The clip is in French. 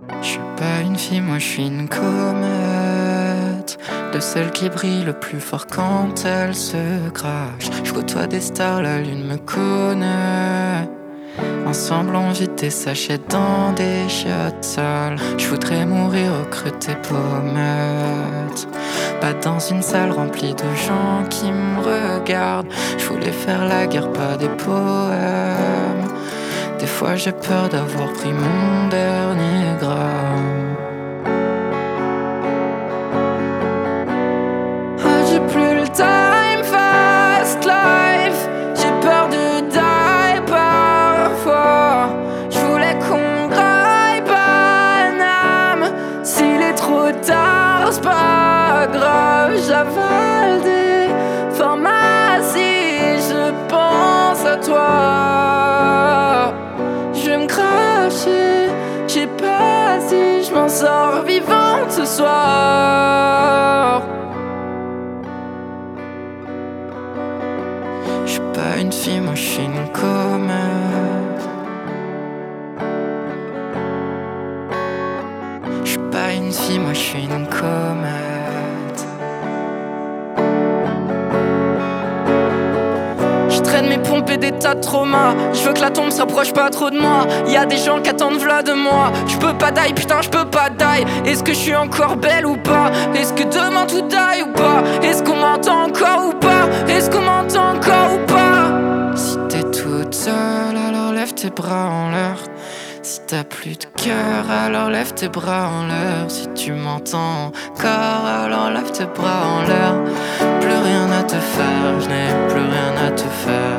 Je suis pas une fille, moi je suis une comète, de celle qui brille le plus fort quand elle se crache. Je côtoie des stars, la lune me connaît. Ensemble on vide des sachets dans des chiottes sales. Je voudrais mourir au creux de tes pommettes, pas dans une salle remplie de gens qui me regardent. Je voulais faire la guerre, pas des poèmes. Des fois j'ai peur d'avoir pris mon dernier gramme. Oh, j'ai plus le time, fast life. J'ai peur de die parfois. Je voulais qu'on graille Paname. S'il est trop tard, c'est pas grave. J'avale des pharmacies, je pense à toi. Je vais me cracher, je sais pas si je m'en sors vivante ce soir. Je suis pas une fille, moi je suis une comète. Je suis pas une fille, moi je suis une comète. Je traîne mes pompes et des tas de traumas. Je veux que la tombe s'approche pas trop de moi. Y'a des gens qui attendent v'là de moi. Je peux pas die, putain je peux pas die. Est-ce que je suis encore belle ou pas? Est-ce que demain tout die ou pas? Est-ce qu'on m'entend encore ou pas? Est-ce qu'on m'entend encore ou pas? Si t'es toute seule, alors lève tes bras en l'air. Si t'as plus de cœur, alors lève tes bras en l'air. Si tu m'entends encore, alors lève tes bras en l'air. Plus rien à te faire, je n'ai plus rien à te faire.